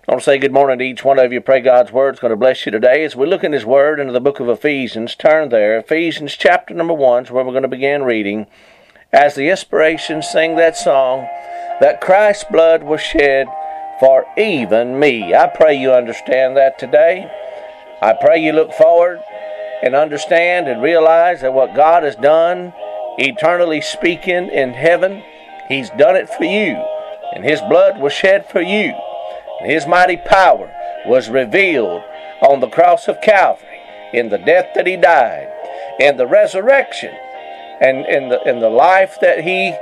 I want to say good morning to each one of you. Pray God's Word is going to bless you today. As we look in His Word into the book of Ephesians, turn there. Ephesians chapter number 1 is where we're going to begin reading. As the inspiration sing that song, that Christ's blood was shed for even me. I pray you understand that today. I pray you look forward and understand and realize that what God has done, eternally speaking in heaven, He's done it for you. And His blood was shed for you. And His mighty power was revealed on the cross of Calvary in the death that He died, in the resurrection, and in the life that He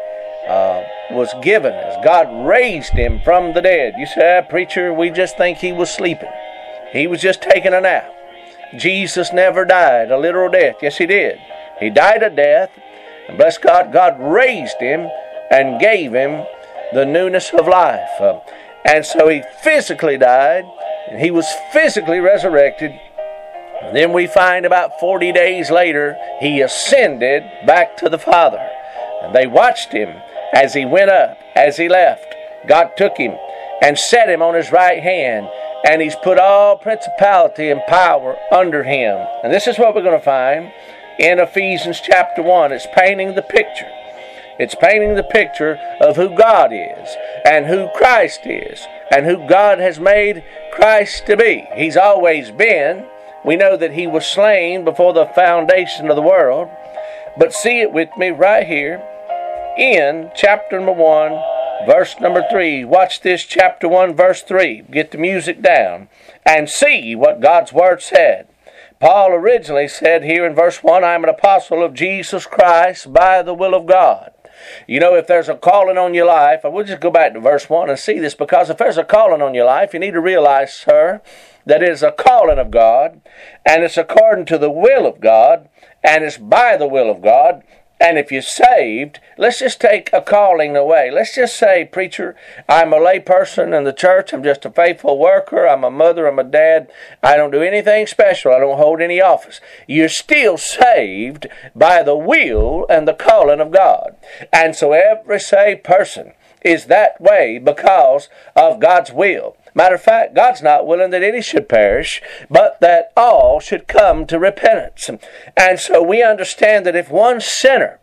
was given as God raised Him from the dead. You say, preacher, we just think He was sleeping. He was just taking a nap. Jesus never died a literal death. Yes, He did. He died a death, and bless God, God raised Him and gave Him the newness of life. And so He physically died, and He was physically resurrected. And then we find about 40 days later, He ascended back to the Father. And they watched Him as He went up, as He left. God took Him and set Him on His right hand, and He's put all principality and power under Him. And this is what we're going to find in Ephesians chapter 1. It's painting the picture. It's painting the picture of who God is and who Christ is and who God has made Christ to be. He's always been. We know that He was slain before the foundation of the world. But see it with me right here in chapter number 1, verse number 3. Watch this, chapter 1, verse 3. Get the music down and see what God's Word said. Paul originally said here in verse 1, I am an apostle of Jesus Christ by the will of God. You know, if there's a calling on your life, and we'll just go back to verse 1 and see this, because if there's a calling on your life, you need to realize, sir, that it is a calling of God, and it's according to the will of God, and it's by the will of God. And if you're saved, let's just take a calling away. Let's just say, preacher, I'm a lay person in the church. I'm just a faithful worker. I'm a mother. I'm a dad. I don't do anything special. I don't hold any office. You're still saved by the will and the calling of God. And so every saved person is that way because of God's will. Matter of fact, God's not willing that any should perish, but that all should come to repentance. And so we understand that if one sinner,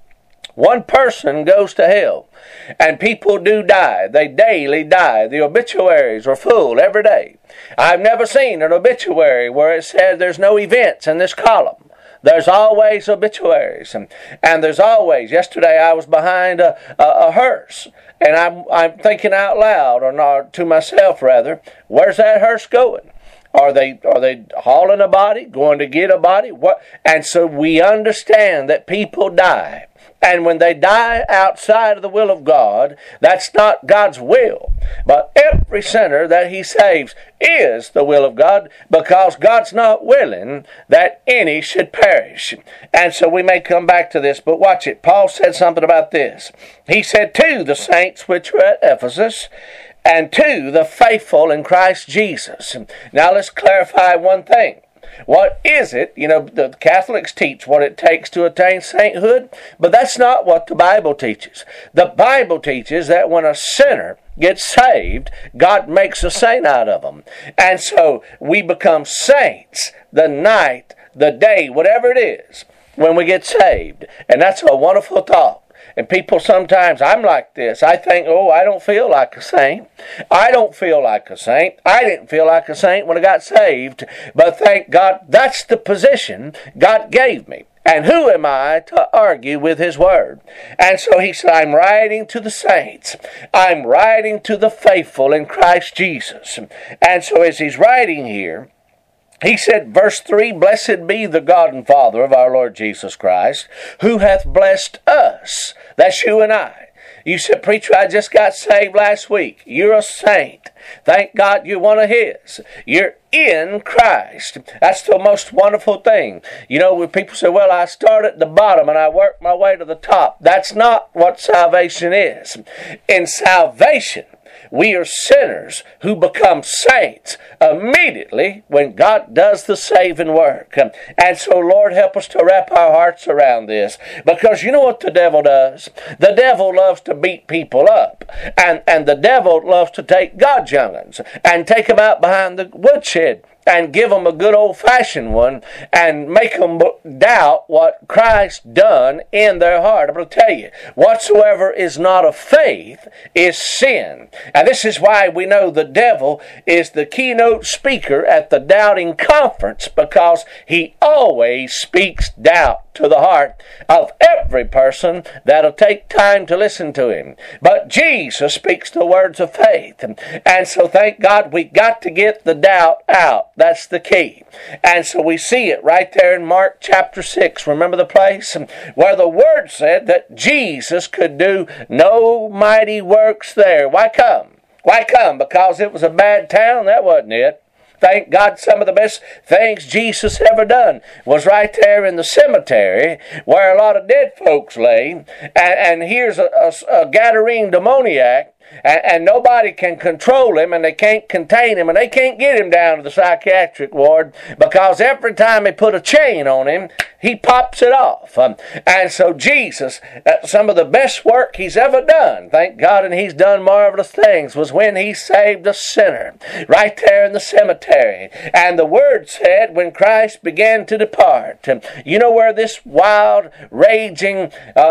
one person goes to hell, and people do die, they daily die. The obituaries are full every day. I've never seen an obituary where it says there's no events in this column. There's always obituaries, and there's always. Yesterday I was behind a hearse, and I'm thinking out loud, or not, to myself rather, where's that hearse going? Are they hauling a body, going to get a body? What? And so we understand that people die. And when they die outside of the will of God, that's not God's will. But every sinner that He saves is the will of God, because God's not willing that any should perish. And so we may come back to this, but watch it. Paul said something about this. He said, to the saints which were at Ephesus, and to the faithful in Christ Jesus. Now let's clarify one thing. What is it? You know, the Catholics teach what it takes to attain sainthood, but that's not what the Bible teaches. The Bible teaches that when a sinner gets saved, God makes a saint out of them. And so we become saints the night, the day, whatever it is, when we get saved. And that's a wonderful thought. And people sometimes, I'm like this. I think, oh, I don't feel like a saint. I don't feel like a saint. I didn't feel like a saint when I got saved. But thank God, that's the position God gave me. And who am I to argue with His Word? And so he said, I'm writing to the saints. I'm writing to the faithful in Christ Jesus. And so as he's writing here, he said, verse 3, blessed be the God and Father of our Lord Jesus Christ, who hath blessed us. That's you and I. You said, preacher, I just got saved last week. You're a saint. Thank God you're one of His. You're in Christ. That's the most wonderful thing. You know, when people say, well, I start at the bottom and I work my way to the top. That's not what salvation is. In salvation, We are sinners who become saints immediately when God does the saving work. And so, Lord, help us to wrap our hearts around this. Because you know what the devil does? The devil loves to beat people up. And the devil loves to take God's young'uns and take them out behind the woodshed and give them a good old-fashioned one and make them doubt what Christ done in their heart. I'm going to tell you, whatsoever is not of faith is sin. And this is why we know the devil is the keynote speaker at the doubting conference, because he always speaks doubt to the heart of every person that'll take time to listen to him. But Jesus speaks the words of faith. And so thank God we got to get the doubt out. That's the key. And so we see it right there in Mark chapter 6. Remember the place where the Word said that Jesus could do no mighty works there. Why come? Why come? Because it was a bad town? That wasn't it. Thank God some of the best things Jesus ever done was right there in the cemetery where a lot of dead folks lay. And here's a Gadarene demoniac. And nobody can control him, and they can't contain him, and they can't get him down to the psychiatric ward, because every time they put a chain on him, he pops it off. And so Jesus, some of the best work he's ever done, thank God, and he's done marvelous things, was when he saved a sinner right there in the cemetery. And the Word said when Christ began to depart, you know where this wild, raging,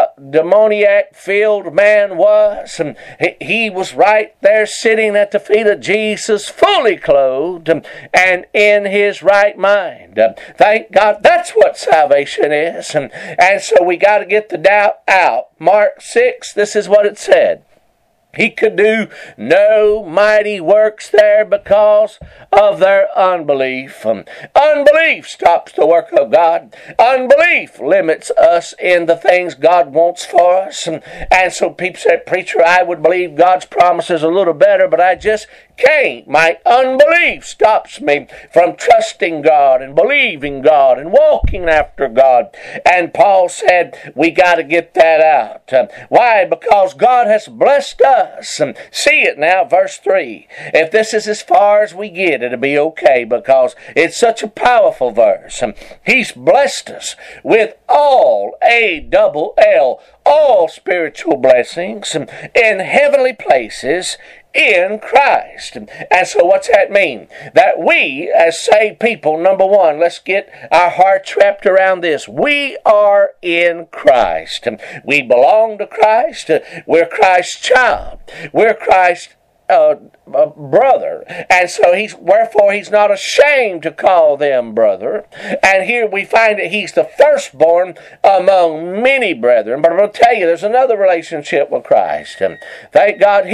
demoniac-filled man was? He was right there sitting at the feet of Jesus, fully clothed and in his right mind. Thank God, that's what salvation is. And so we got to get the doubt out. Mark 6, this is what it said. He could do no mighty works there because of their unbelief. Unbelief stops the work of God. Unbelief limits us in the things God wants for us. And so people say, preacher, I would believe God's promises a little better, but I just can't. My unbelief stops me from trusting God and believing God and walking after God. And Paul said, we got to get that out. Why? Because God has blessed us. See it now, verse 3. If this is as far as we get, it'll be okay, because it's such a powerful verse. He's blessed us with all, A-double-L, all spiritual blessings in heavenly places in Christ. And so what's that mean? That we, as saved people, number one, let's get our hearts wrapped around this. We are in Christ. We belong to Christ. We're Christ's child. We're Christ's brother. And so wherefore he's not ashamed to call them brother. And here we find that he's the firstborn among many brethren. But I'm going to tell you, there's another relationship with Christ. Thank God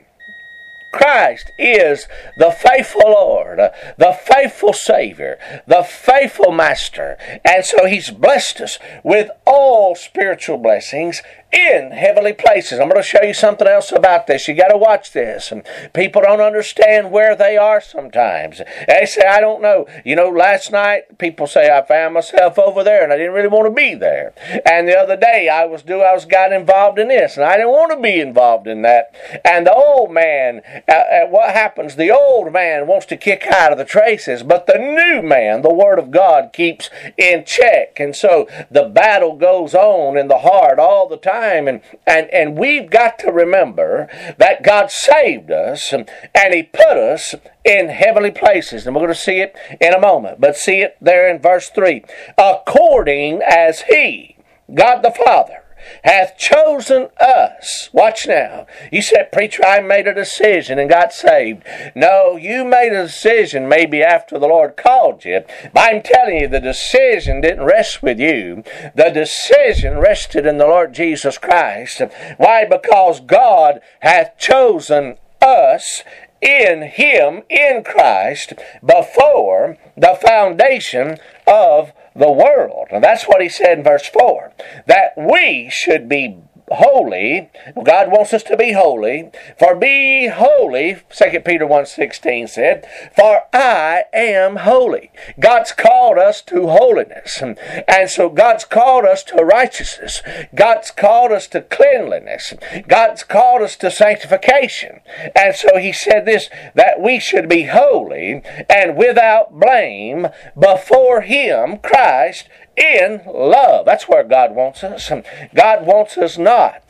Christ is the faithful Lord, the faithful Savior, the faithful Master. And so he's blessed us with all spiritual blessings in heavenly places. I'm going to show you something else about this. You got to watch this. And people don't understand where they are sometimes. They say, I don't know. You know, last night people say I found myself over there and I didn't really want to be there. And the other day I got involved in this and I didn't want to be involved in that. And the old man, what happens? The old man wants to kick out of the traces, but the new man, the Word of God, keeps in check. And so the battle goes on in the heart all the time. And we've got to remember that God saved us and He put us in heavenly places. And we're going to see it in a moment. But see it there in verse 3. According as He, God the Father, hath chosen us. Watch now. You said, preacher, I made a decision and got saved. No, you made a decision maybe after the Lord called you. But I'm telling you, the decision didn't rest with you. The decision rested in the Lord Jesus Christ. Why? Because God hath chosen us in Him, in Christ, before the foundation of the world. And that's what he said in verse 4, that we should be holy. God wants us to be holy. For be holy, 2 Peter 1:16 said, for I am holy. God's called us to holiness. And so God's called us to righteousness. God's called us to cleanliness. God's called us to sanctification. And so he said this, that we should be holy and without blame before him, Christ, in love. That's where God wants us. God wants us not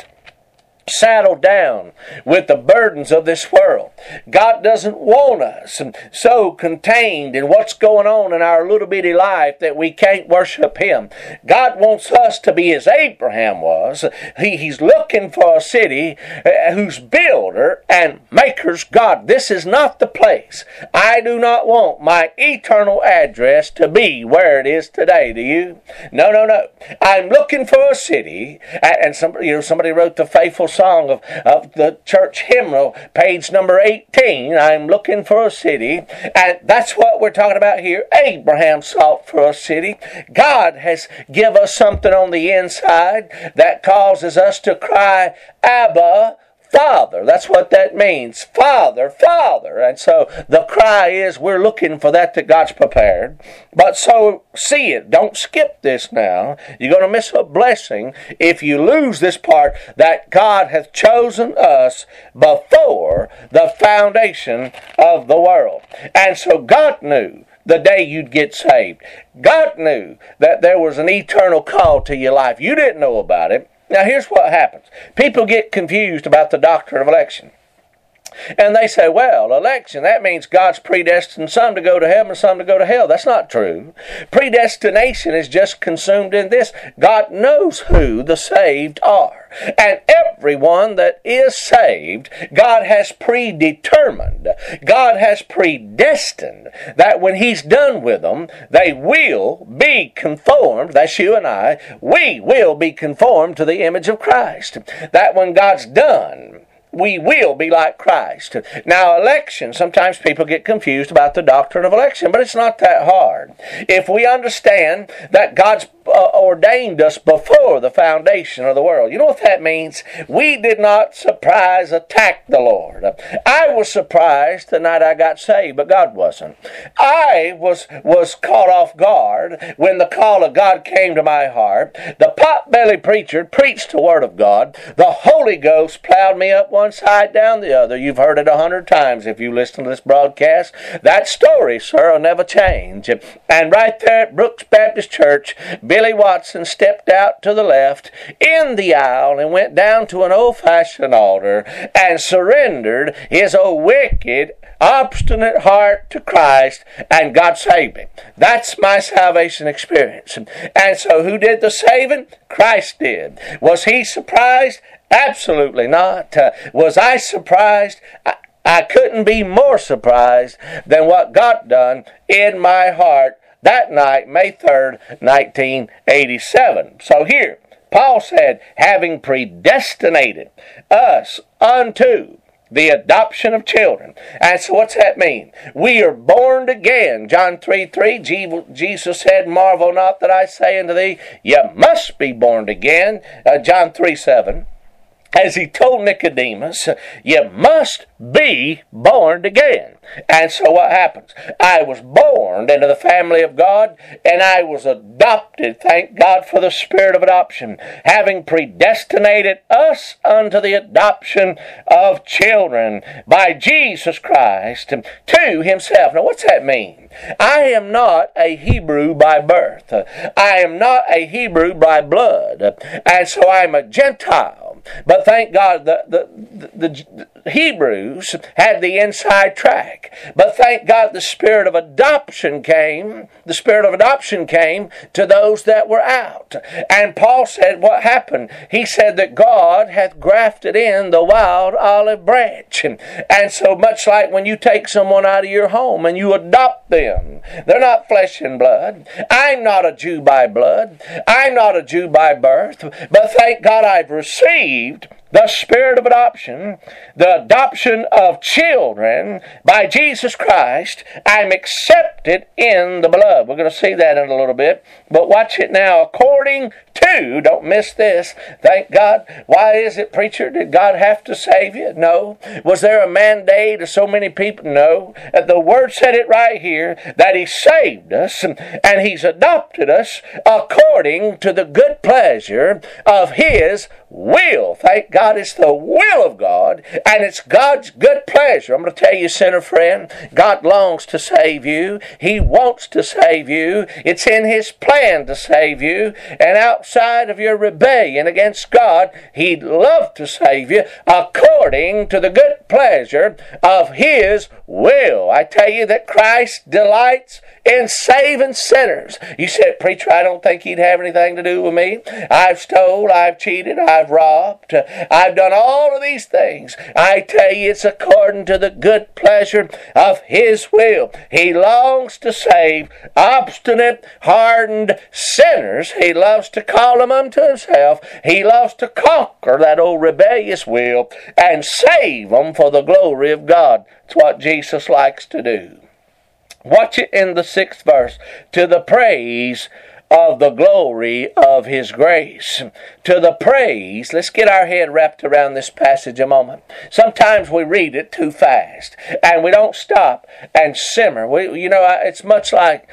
saddled down with the burdens of this world. God doesn't want us so contained in what's going on in our little bitty life that we can't worship him. God wants us to be as Abraham was. He's looking for a city whose builder and maker's God. This is not the place. I do not want my eternal address to be where it is today. Do you? No. I'm looking for a city, and somebody wrote the faithful song of the church hymnal, page number 18. I'm looking for a city, and that's what we're talking about here. Abraham sought for a city. God has given us something on the inside that causes us to cry, Abba, Father. That's what that means. Father, Father. And so the cry is we're looking for that God's prepared. But so see it. Don't skip this now. You're going to miss a blessing if you lose this part that God hath chosen us before the foundation of the world. And so God knew the day you'd get saved. God knew that there was an eternal call to your life. You didn't know about it. Now here's what happens. People get confused about the doctrine of election. And they say, well, election, that means God's predestined some to go to heaven and some to go to hell. That's not true. Predestination is just consumed in this. God knows who the saved are. And everyone that is saved, God has predetermined. God has predestined that when he's done with them, they will be conformed. That's you and I. We will be conformed to the image of Christ. That when God's done, we will be like Christ. Now, election, sometimes people get confused about the doctrine of election, but it's not that hard. If we understand that God's ordained us before the foundation of the world. You know what that means? We did not surprise attack the Lord. I was surprised the night I got saved, but God wasn't. I was caught off guard when the call of God came to my heart. The pot-bellied preacher preached the Word of God. The Holy Ghost plowed me up one side, down the other. You've heard it 100 times if you listen to this broadcast. That story, sir, will never change. And right there at Brooks Baptist Church, Billy Watson stepped out to the left in the aisle and went down to an old-fashioned altar and surrendered his old wicked, obstinate heart to Christ, and God saved him. That's my salvation experience. And so who did the saving? Christ did. Was he surprised? Absolutely not. Was I surprised? I couldn't be more surprised than what God done in my heart that night, May 3rd, 1987. So here, Paul said, having predestinated us unto the adoption of children. And so what's that mean? We are born again. John 3:3, Jesus said, marvel not that I say unto thee, you must be born again. John 3:7. As he told Nicodemus, you must be born again. And so what happens? I was born into the family of God, and I was adopted. Thank God for the spirit of adoption, having predestinated us unto the adoption of children by Jesus Christ to himself. Now what's that mean? I am not a Hebrew by birth. I am not a Hebrew by blood. And so I'm a Gentile. But thank God the Hebrews had the inside track. But thank God the spirit of adoption came. The spirit of adoption came to those that were out. And Paul said what happened? He said that God hath grafted in the wild olive branch. And so much like when you take someone out of your home and you adopt them, they're not flesh and blood. I'm not a Jew by blood. I'm not a Jew by birth. But thank God I've received the Spirit of adoption, the adoption of children by Jesus Christ. I'm accepted in the beloved. We're going to see that in a little bit. But watch it now. According to, don't miss this, thank God. Why is it, preacher? Did God have to save you? No. Was there a mandate of so many people? No. The Word said it right here, that He saved us and He's adopted us according to the good pleasure of His will. Thank God it's the will of God, and it's God's good pleasure. I'm going to tell you, sinner friend, God longs to save you. He wants to save you. It's in His plan to save you, and outside of your rebellion against God, He'd love to save you according to the good pleasure of His will. I tell you that Christ delights in saving sinners. You said, preacher, I don't think He'd have anything to do with me. I've stole, I've cheated, I've robbed, I've done all of these things. I tell you, it's according to the good pleasure of His will. He longs to save obstinate, hardened sinners. He loves to call them unto Himself. He loves to conquer that old rebellious will and save them for the glory of God. It's what Jesus likes to do. Watch it in the 6th verse. To the praise of the glory of His grace. To the praise. Let's get our head wrapped around this passage a moment. Sometimes we read it too fast, and we don't stop and simmer. It's much like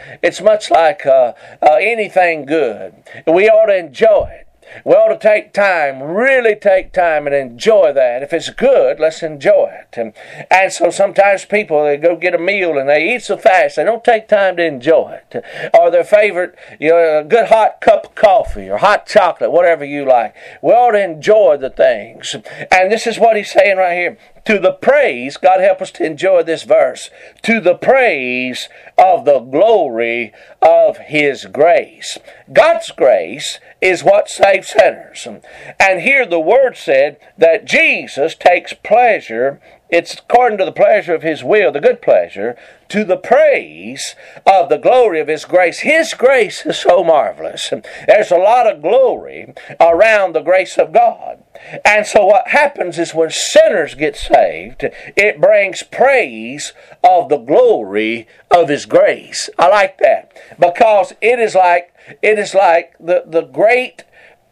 anything good. We ought to enjoy it. We ought to take time, really take time and enjoy that. If it's good, let's enjoy it. And so sometimes people, they go get a meal and they eat so fast, they don't take time to enjoy it. Or their favorite, a good hot cup of coffee or hot chocolate, whatever you like. We ought to enjoy the things. And this is what he's saying right here. To the praise, God help us to enjoy this verse, to the praise of the glory of His grace. God's grace is what saves sinners. And here the Word said that Jesus takes pleasure, it's according to the pleasure of His will, the good pleasure, to the praise of the glory of His grace. His grace is so marvelous. There's a lot of glory around the grace of God. And so what happens is when sinners get saved, it brings praise of the glory of His grace. I like that, because it is like the great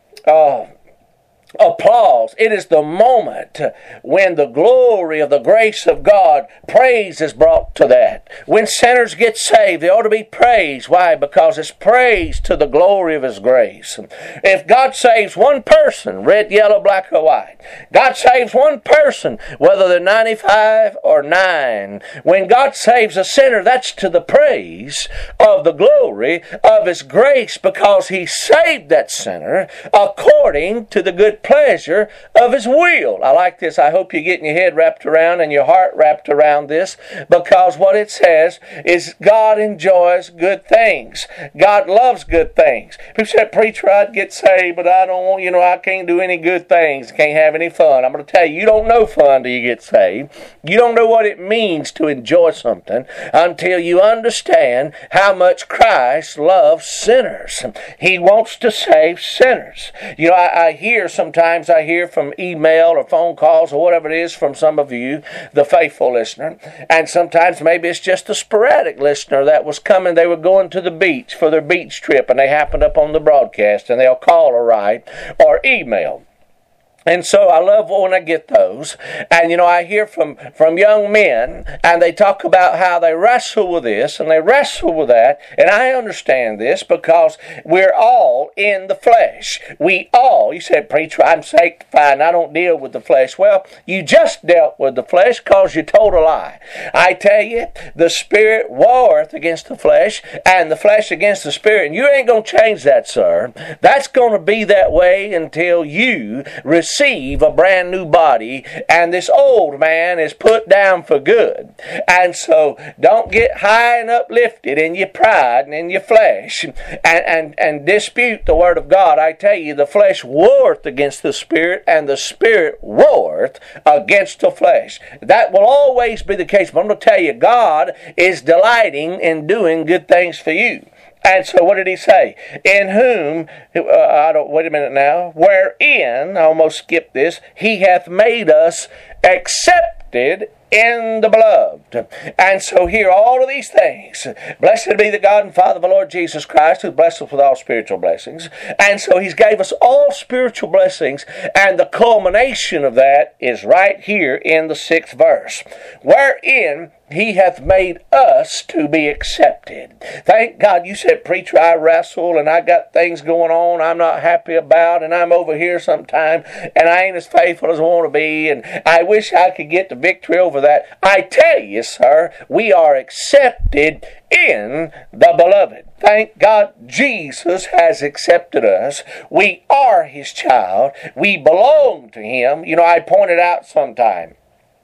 applause. It is the moment when the glory of the grace of God, praise is brought to that. When sinners get saved, they ought to be praised. Why? Because it's praise to the glory of His grace. If God saves one person, red, yellow, black, or white, God saves one person, whether they're 95 or 9. When God saves a sinner, that's to the praise of the glory of His grace, because He saved that sinner according to the good pleasure of His will. I like this. I hope you're getting your head wrapped around and your heart wrapped around this, because what it says is God enjoys good things. God loves good things. People say, preacher, I'd get saved, but I don't want, I can't do any good things. Can't have any fun. I'm going to tell you, you don't know fun till you get saved. You don't know what it means to enjoy something until you understand how much Christ loves sinners. He wants to save sinners. I hear from email or phone calls or whatever it is from some of you, the faithful listener, and sometimes maybe it's just a sporadic listener that was coming. They were going to the beach for their beach trip, and they happened up on the broadcast, and they'll call or write or email. And so I love when I get those. And, I hear from young men, and they talk about how they wrestle with this and they wrestle with that. And I understand this, because we're all in the flesh. You said, preacher, I'm sanctified and I don't deal with the flesh. Well, you just dealt with the flesh because you told a lie. I tell you, the Spirit warreth against the flesh, and the flesh against the Spirit. And you ain't going to change that, sir. That's going to be that way until you receive a brand new body and this old man is put down for good. And so don't get high and uplifted in your pride and in your flesh and dispute the Word of God. I tell you, the flesh warreth against the Spirit, and the Spirit warreth against the flesh. That will always be the case. But I'm going to tell you, God is delighting in doing good things for you. And so what did he say? In whom, wait a minute now, wherein, I almost skipped this, he hath made us accepted in the beloved. And so here, all of these things. Blessed be the God and Father of the Lord Jesus Christ, who blessed us with all spiritual blessings. And so He's gave us all spiritual blessings, and the culmination of that is right here in the 6th verse. Wherein He hath made us to be accepted. Thank God. You said, preacher, I wrestle and I got things going on I'm not happy about, and I'm over here sometime and I ain't as faithful as I want to be, and I wish I could get the victory over that. I tell you, sir, we are accepted in the beloved. Thank God Jesus has accepted us. We are His child. We belong to Him. You know, I pointed out sometime,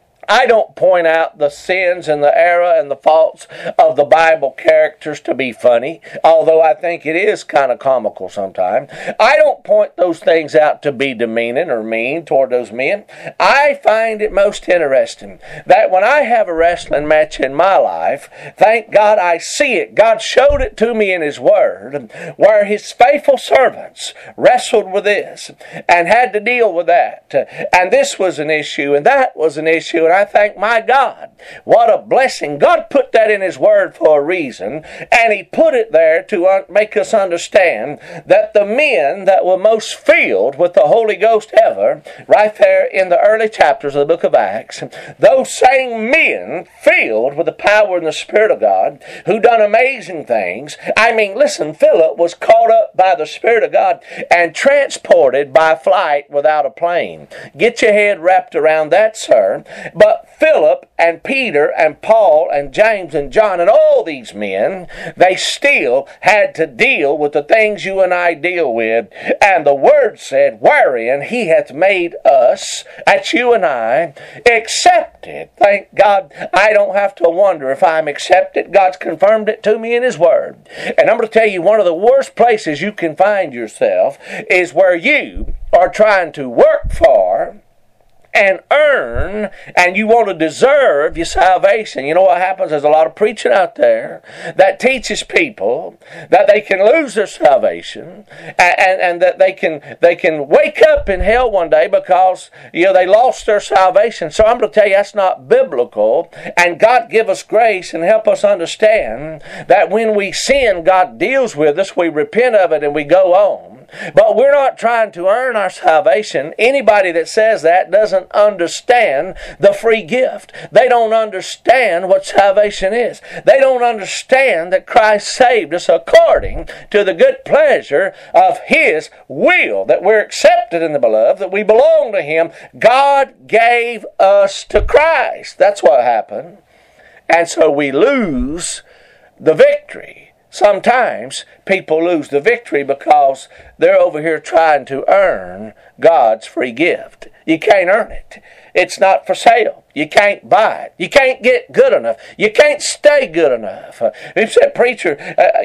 I don't point out the sins and the error and the faults of the Bible characters to be funny, although I think it is kind of comical sometimes. I don't point those things out to be demeaning or mean toward those men. I find it most interesting that when I have a wrestling match in my life, thank God I see it. God showed it to me in His Word, where His faithful servants wrestled with this and had to deal with that. And this was an issue, and that was an issue, and I thank my God. What a blessing. God put that in His Word for a reason, and He put it there to make us understand that the men that were most filled with the Holy Ghost ever, right there in the early chapters of the book of Acts, those same men filled with the power and the Spirit of God, who done amazing things. I mean, listen, Philip was caught up by the Spirit of God and transported by flight without a plane. Get your head wrapped around that, sir. But Philip and Peter and Paul and James and John and all these men, they still had to deal with the things you and I deal with. And the Word said, wherein He hath made us, that's you and I, accepted. Thank God I don't have to wonder if I'm accepted. God's confirmed it to me in His Word. And I'm going to tell you, one of the worst places you can find yourself is where you are trying to work for and earn, and you want to deserve your salvation. You know what happens? There's a lot of preaching out there that teaches people that they can lose their salvation, and that they can wake up in hell one day because they lost their salvation. So I'm going to tell you, that's not biblical. And God give us grace and help us understand that when we sin, God deals with us. We repent of it and we go on. But we're not trying to earn our salvation. Anybody that says that doesn't understand the free gift. They don't understand what salvation is. They don't understand that Christ saved us according to the good pleasure of His will, that we're accepted in the beloved, that we belong to Him. God gave us to Christ. That's what happened. And so we lose the victory. Sometimes people lose the victory because they're over here trying to earn God's free gift. You can't earn it. It's not for sale. You can't buy it. You can't get good enough. You can't stay good enough. He said, preacher,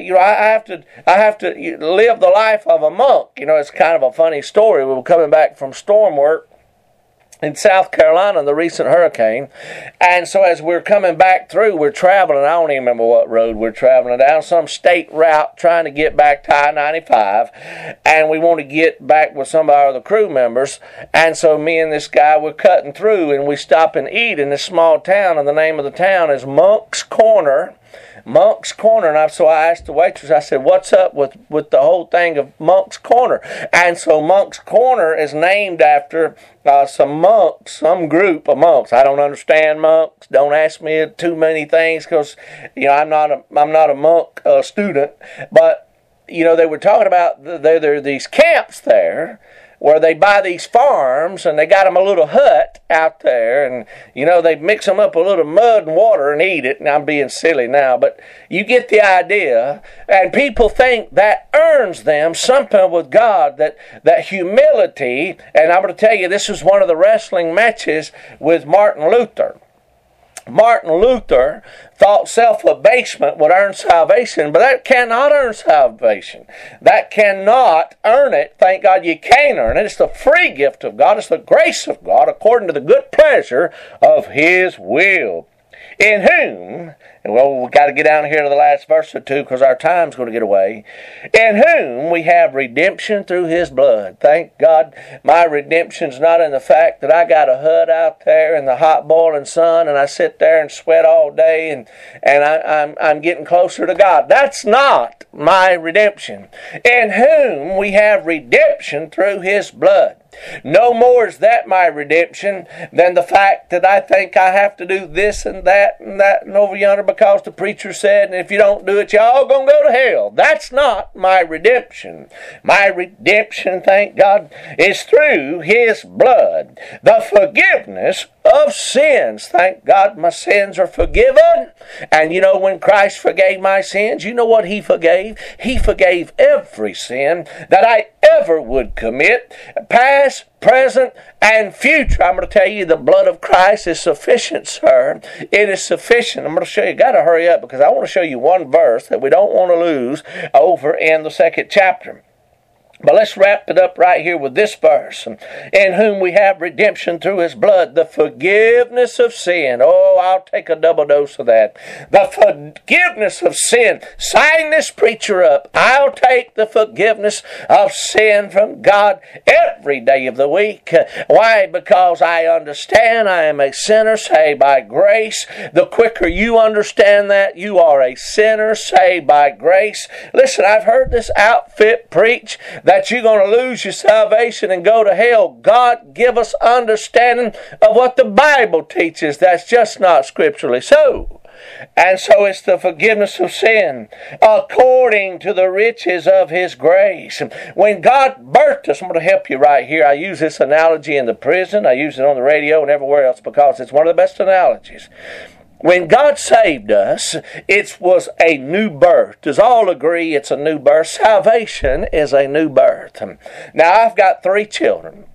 I have to live the life of a monk. It's kind of a funny story. We were coming back from storm work in South Carolina in the recent hurricane. And so as we're coming back through, we're traveling, I don't even remember what road we're traveling down, some state route trying to get back to I-95. And we want to get back with some of our other crew members. And so me and this guy, we're cutting through, and we stop and eat in this small town, and the name of the town is Monk's Corner. Monk's Corner. And so I asked the waitress, I said, what's up with the whole thing of Monk's Corner? And so Monk's Corner is named after some monks, some group of monks. I don't understand monks. Don't ask me too many things because I'm not a monk student. But they were talking about there are these camps there where they buy these farms, and they got them a little hut out there, and they mix them up a little mud and water and eat it. And I'm being silly now, but you get the idea. And people think that earns them something with God, that humility. And I'm going to tell you, this was one of the wrestling matches with Martin Luther. Martin Luther thought self-abasement would earn salvation, but that cannot earn salvation. That cannot earn it. Thank God you can't earn it. It's the free gift of God. It's the grace of God according to the good pleasure of His will. In whom Well, we got to get down here to the last verse or two because our time's going to get away. In whom we have redemption through His blood. Thank God my redemption's not in the fact that I got a hut out there in the hot boiling sun and I sit there and sweat all day and I'm getting closer to God. That's not my redemption. In whom we have redemption through His blood. No more is that my redemption than the fact that I think I have to do this and that and over yonder because the preacher said, and if you don't do it, y'all gonna go to hell. That's not my redemption. My redemption, thank God, is through His blood. The forgiveness of sins. Thank God my sins are forgiven. And you know, when Christ forgave my sins, you know what He forgave? He forgave every sin that I ever would commit, past, present, and future. I'm going to tell you, the blood of Christ is sufficient, sir. It is sufficient. I'm going to show you. Got to hurry up because I want to show you one verse that we don't want to lose over in the 2nd chapter. But let's wrap it up right here with this verse. In whom we have redemption through His blood, the forgiveness of sin. Oh, I'll take a double dose of that. The forgiveness of sin. Sign this preacher up. I'll take the forgiveness of sin from God every day of the week. Why? Because I understand I am a sinner saved by grace. The quicker you understand that, you are a sinner saved by grace. Listen, I've heard this outfit preach that you're going to lose your salvation and go to hell. God give us understanding of what the Bible teaches. That's just not scripturally so. And so it's the forgiveness of sin according to the riches of His grace. When God birthed us, I'm going to help you right here. I use this analogy in the prison. I use it on the radio and everywhere else because it's one of the best analogies. When God saved us, it was a new birth. Does all agree it's a new birth? Salvation is a new birth. Now, I've got 3 children.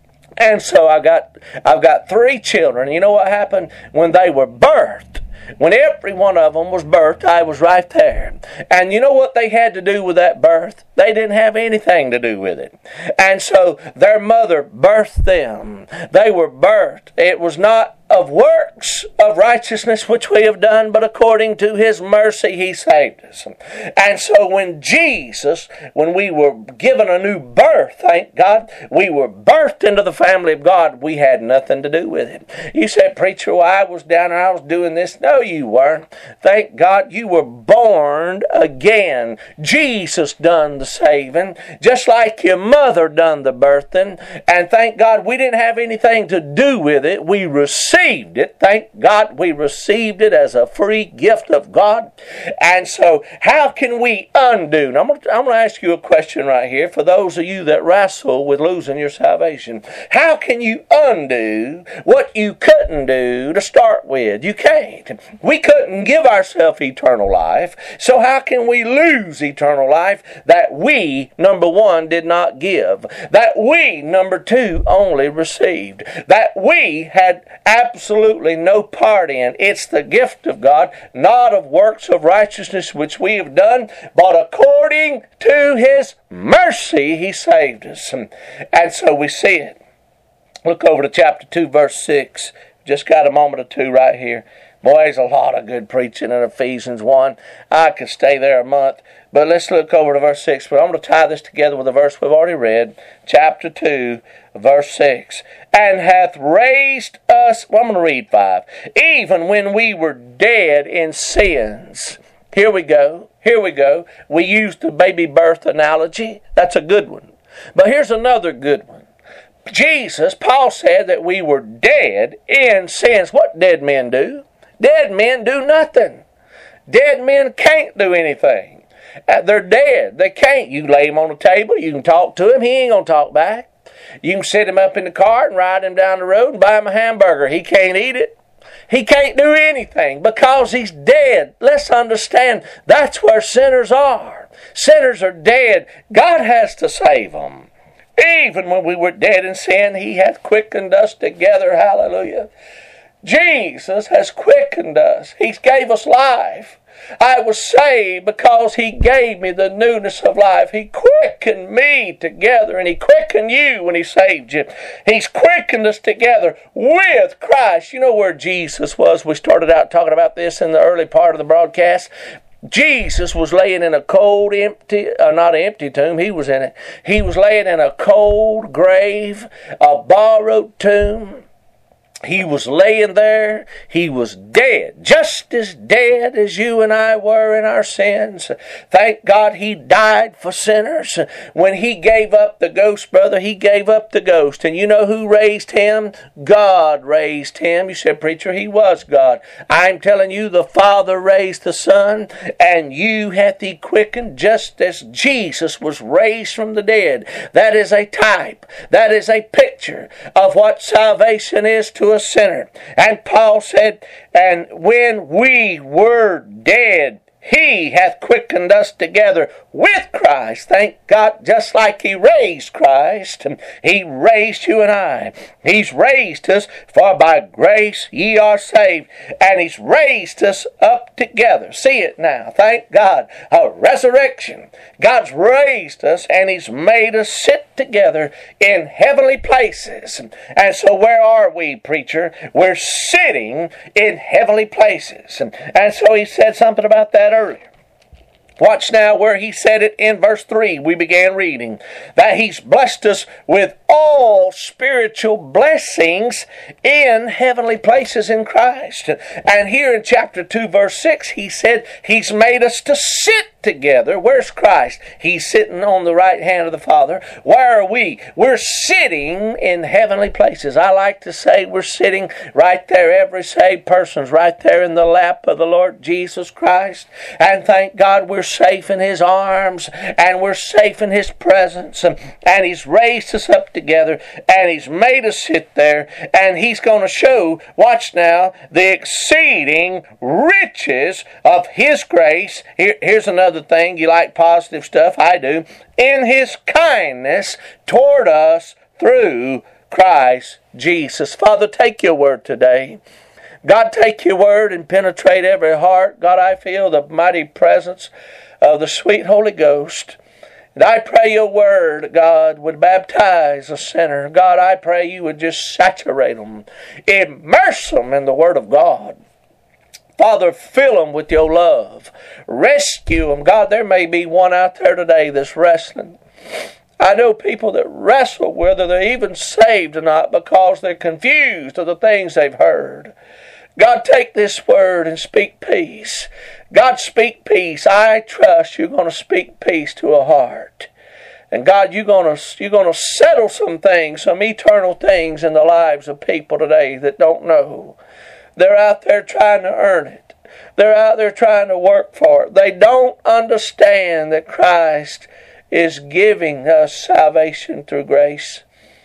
And so I've got 3 children. You know what happened? When they were birthed, when every one of them was birthed, I was right there. And you know what they had to do with that birth? They didn't have anything to do with it. And so their mother birthed them. They were birthed. It was not of works of righteousness which we have done, but according to His mercy He saved us. And so when we were given a new birth, thank God, we were birthed into the family of God. We had nothing to do with it. You said, preacher, well, I was down there, I was doing this. No, you weren't. Thank God you were born again. Jesus done the saving, just like your mother done the birthing. And thank God we didn't have anything to do with it. We received it. Thank God we received it as a free gift of God. And so how can we undo? Now, I'm going to ask you a question right here for those of you that wrestle with losing your salvation. How can you undo what you couldn't do to start with? You can't. We couldn't give ourselves eternal life. So how can we lose eternal life that we, number 1, did not give? That we, number 2, only received? That we had absolutely no part in. It's the gift of God, not of works of righteousness which we have done, but according to His mercy He saved us. And so we see it. Look over to chapter 2, verse 6. Just got a moment or two right here. Boy, there's a lot of good preaching in Ephesians 1. I could stay there a month. But let's look over to verse 6. But I'm going to tie this together with the verse we've already read. Chapter 2, verse 6. And hath raised us, well, I'm going to read 5. Even when we were dead in sins. Here we go. We used the baby birth analogy. That's a good one. But here's another good one. Paul said that we were dead in sins. What dead men do? Dead men do nothing. Dead men can't do anything. They're dead. They can't. You lay him on the table. You can talk to him. He ain't going to talk back. You can sit him up in the car and ride him down the road and buy him a hamburger. He can't eat it. He can't do anything because he's dead. Let's understand that's where sinners are. Sinners are dead. God has to save them. Even when we were dead in sin, He hath quickened us together. Hallelujah. Jesus has quickened us. He gave us life. I was saved because He gave me the newness of life. He quickened quickened me together, and He quickened you when He saved you. He's quickened us together with Christ. You know where Jesus was? We started out talking about this in the early part of the broadcast. Jesus was laying in a cold, not empty tomb. He was in it. He was laying in a cold grave, a borrowed tomb. He was laying there. He was dead, just as dead as you and I were in our sins. Thank God He died for sinners. When He gave up the ghost, brother, He gave up the ghost. And you know who raised Him? God raised Him. You said, preacher, He was God. I'm telling you, the Father raised the Son, and you hath He quickened just as Jesus was raised from the dead. That is a type. That is a picture of what salvation is to a sinner. And Paul said, and when we were dead, He hath quickened us together with Christ. Thank God, just like He raised Christ, He raised you and I. He's raised us, for by grace ye are saved. And He's raised us up together. See it now. Thank God. A resurrection. God's raised us, and He's made us sit together in heavenly places. And so where are we, preacher? We're sitting in heavenly places. And so He said something about that earlier. Watch now where He said it in verse 3. We began reading that He's blessed us with all spiritual blessings in heavenly places in Christ. And here in chapter 2 verse 6 He said He's made us to sit together. Where's Christ? He's sitting on the right hand of the Father. Where are we? We're sitting in heavenly places. I like to say we're sitting right there. Every saved person's right there in the lap of the Lord Jesus Christ. And thank God we're safe in His arms, and we're safe in His presence. And He's raised us up together, and He's made us sit there, and He's going to show, watch now, the exceeding riches of His grace. Here's another thing. You like positive stuff? I do. In His kindness toward us through Christ Jesus. Father, take your word today. God, take your word and penetrate every heart. God, I feel the mighty presence of the sweet Holy Ghost. And I pray your word, God, would baptize a sinner. God, I pray you would just saturate them, immerse them in the word of God. Father, fill them with your love. Rescue them. God, there may be one out there today that's wrestling. I know people that wrestle whether they're even saved or not because they're confused of the things they've heard. God, take this word and speak peace. God, speak peace. I trust you're going to speak peace to a heart. And God, you're going to settle some things, some eternal things in the lives of people today that don't know. They're out there trying to earn it. They're out there trying to work for it. They don't understand that Christ is giving us salvation through grace.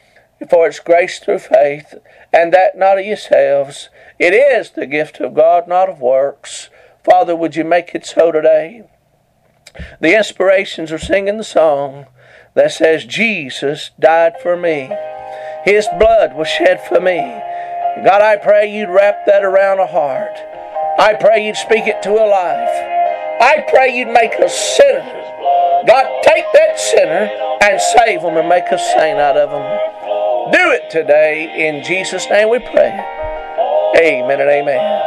For it's grace through faith, and that not of yourselves. It is the gift of God, not of works. Father, would you make it so today? The inspirations are singing the song that says, Jesus died for me. His blood was shed for me. God, I pray you'd wrap that around a heart. I pray you'd speak it to a life. I pray you'd make a sinner. God, take that sinner and save them and make a saint out of them. Do it today. In Jesus' name we pray. Amen and amen.